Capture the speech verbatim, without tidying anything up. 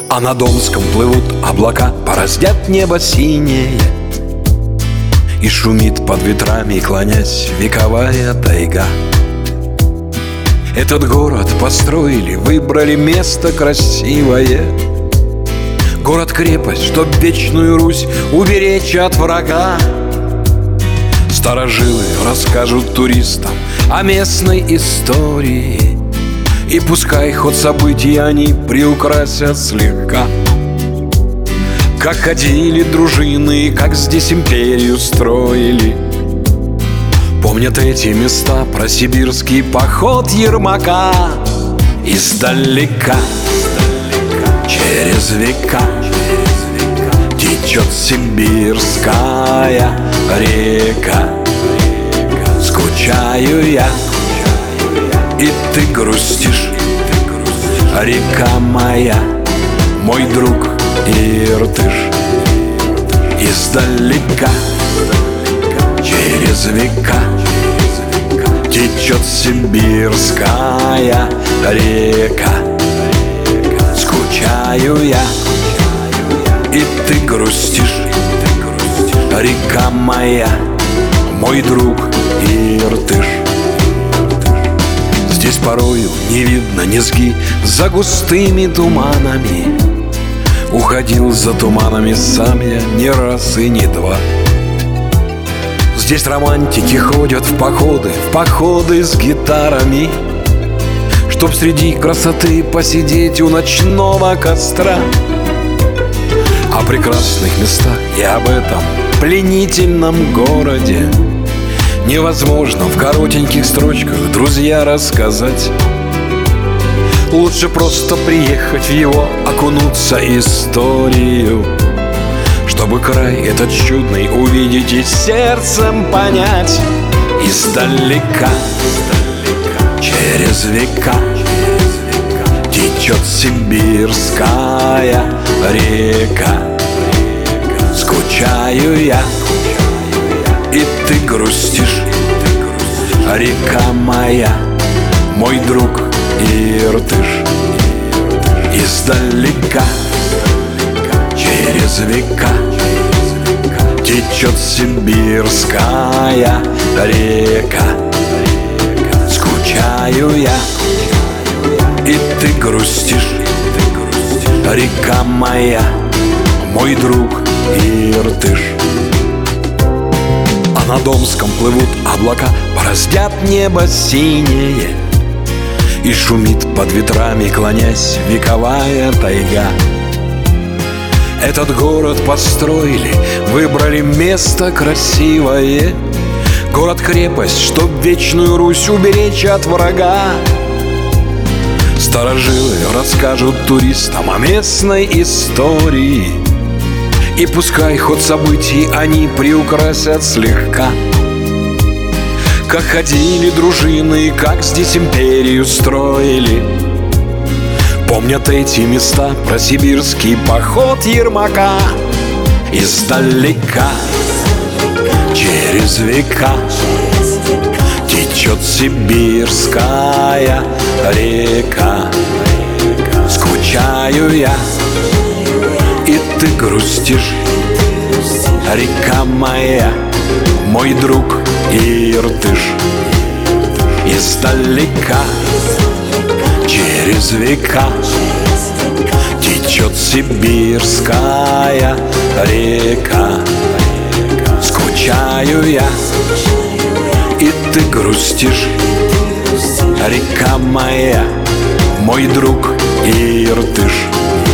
А над Омском плывут облака, пороздят небо синее, и шумит под ветрами, клонясь, вековая тайга. Этот город построили, выбрали место красивое, город-крепость, чтоб вечную Русь уберечь от врага. Старожилы расскажут туристам о местной истории, и пускай ход событий они приукрасят слегка. Как ходили дружины, как здесь империю строили, помнят эти места про сибирский поход Ермака. Издалека, через века, течет сибирская река. Скучаю я, и ты грустишь, река моя, мой друг Иртыш. Издалека, через века, течет сибирская река. Скучаю я, и ты грустишь, река моя, мой друг Иртыш. Здесь порою не видно низги за густыми туманами. Уходил за туманами сам я не раз и не два. Здесь романтики ходят в походы, в походы с гитарами, чтоб среди красоты посидеть у ночного костра. О прекрасных местах и об этом пленительном городе невозможно в коротеньких строчках, друзья, рассказать. Лучше просто приехать в его, окунуться историю, чтобы край этот чудный увидеть и сердцем понять. Издалека, через века, течет сибирская река. Скучаю я, и ты грустишь, река моя, мой друг Иртыш. Издалека, через века, течет сибирская река. Скучаю я, и ты грустишь, река моя, мой друг Иртыш. А над Омском плывут облака, пороздят небо синее, и шумит под ветрами, клонясь, вековая тайга. Этот город построили, выбрали место красивое, город-крепость, чтоб вечную Русь уберечь от врага. Старожилы расскажут туристам о местной истории, и пускай ход событий они приукрасят слегка. Как ходили дружины, как здесь империю строили, помнят эти места про сибирский поход Ермака. Издалека, через века, течет сибирская река. Скучаю я, и ты грустишь, река моя, мой друг Иртыш. Издалека, через века, течет сибирская река. Скучаю я, и ты грустишь, река моя, мой друг Иртыш.